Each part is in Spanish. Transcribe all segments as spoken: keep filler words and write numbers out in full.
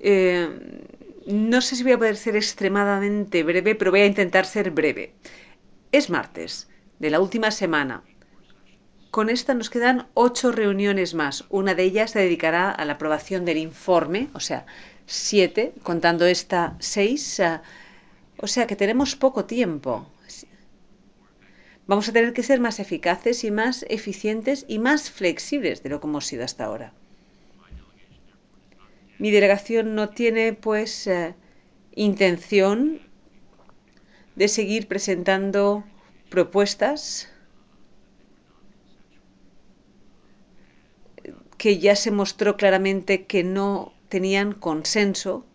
Eh, no sé si voy a poder ser extremadamente breve, pero voy a intentar ser breve. Es martes de la última semana. Con esta nos quedan ocho reuniones más. Una de ellas se dedicará a la aprobación del informe, o sea, siete, contando esta seis. Uh, o sea que tenemos poco tiempo. Vamos a tener que ser más eficaces y más eficientes y más flexibles de lo que hemos sido hasta ahora. Mi delegación no tiene, pues, eh, intención de seguir presentando propuestas que ya se mostró claramente que no tenían consenso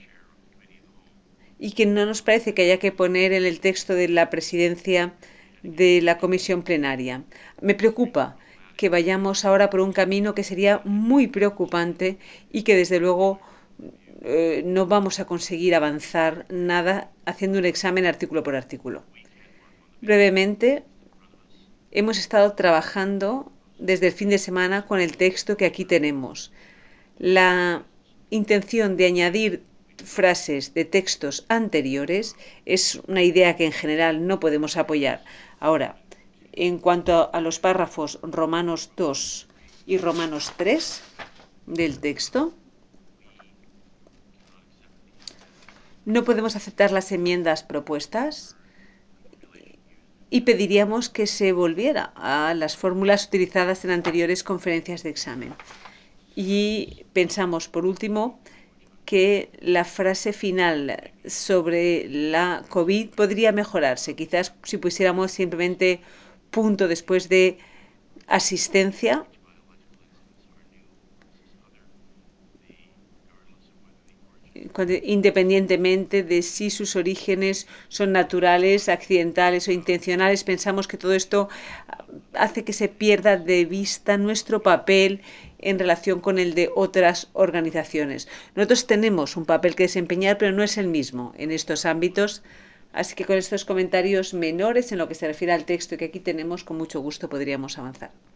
y que no nos parece que haya que poner en el texto de la presidencia de la comisión plenaria. Me preocupa que vayamos ahora por un camino que sería muy preocupante y que desde luego eh, no vamos a conseguir avanzar nada haciendo un examen artículo por artículo. Brevemente, hemos estado trabajando desde el fin de semana con el texto que aquí tenemos. La intención de añadir frases de textos anteriores es una idea que en general no podemos apoyar. Ahora, en cuanto a los párrafos Romanos dos y Romanos tres del texto, no podemos aceptar las enmiendas propuestas y pediríamos que se volviera a las fórmulas utilizadas en anteriores conferencias de examen. Y pensamos, por último, que la frase final sobre la COVID podría mejorarse. Quizás si pusiéramos simplemente punto después de asistencia, independientemente de si sus orígenes son naturales, accidentales o intencionales, pensamos que todo esto hace que se pierda de vista nuestro papel en relación con el de otras organizaciones. Nosotros tenemos un papel que desempeñar, pero no es el mismo en estos ámbitos. Así que con estos comentarios menores en lo que se refiere al texto que aquí tenemos, con mucho gusto podríamos avanzar.